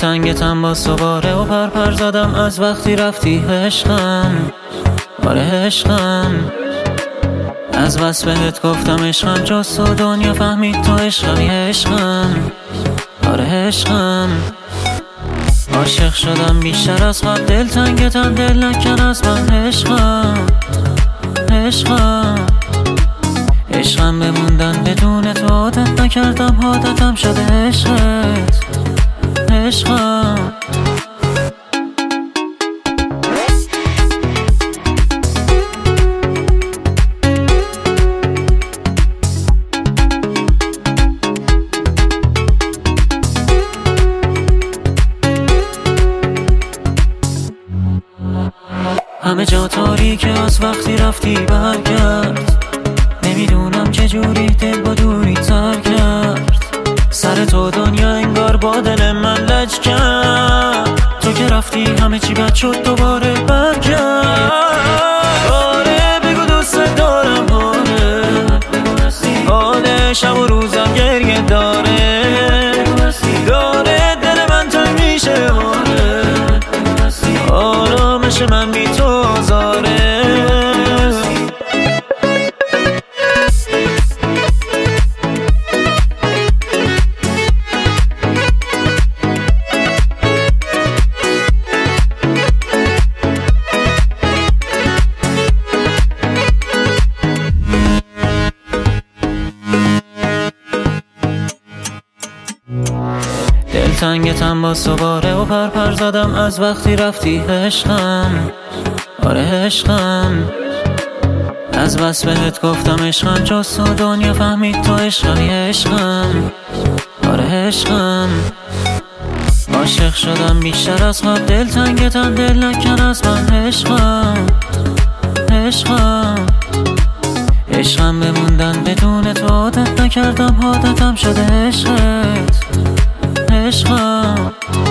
دلتنگتم با سواره و پرپر زدم از وقتی رفتی عشقم. آره عشقم، از بس بهت گفتم عشقم، جز تو دنیا فهمید تو عشقمی عشقم. آره عشقم، عاشق شدم بیشتر از قبل، دلتنگتم دل نکن از من عشقم. عشقم عشقم بموندن بدون تو عادت نکردم، عادتم شده عشقت. عشقم همه جا تاریکه از وقتی رفتی برگرد، نمیدونم چجوری دل با دوری تر کرد. سر تو دنیا انگار با دل من لج کرد، تو که رفتی همه چی بد شد دوباره برگرد. آره بگو دوست دارم، آره شب و روزم گریه داره، داره دل من تنگ میشه. آرامش من بی تو آزاره. دلتنگتم با سواره و پرپر زدم از وقتی رفتی عشقم. آره عشقم، از بس بهت گفتم عشقم، جز تو دنیا فهمید تو عشقمی عشقم. آره عشقم، عاشق شدم بیشتر از قبل، دلتنگتم دل نکن از من عشقم. عشقم عشقم بموندن بدون تو عادت نکردم، عادتم شده عشقت. عشقم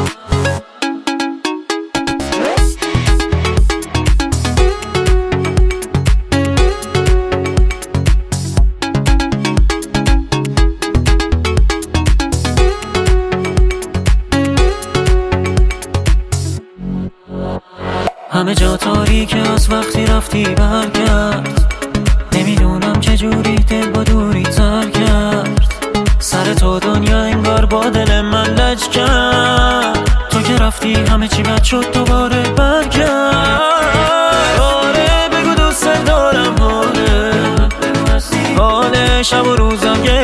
همه جا تاریکه از وقتی رفتی برگرد، نمیدونم چجوری دل با دوری تر کرد. سر تو دنیا انگار با دل من لج کرد، تو که رفتی همه چی بد شد دوباره برگرد. آره بگو دوست دارم، آره شب و روزم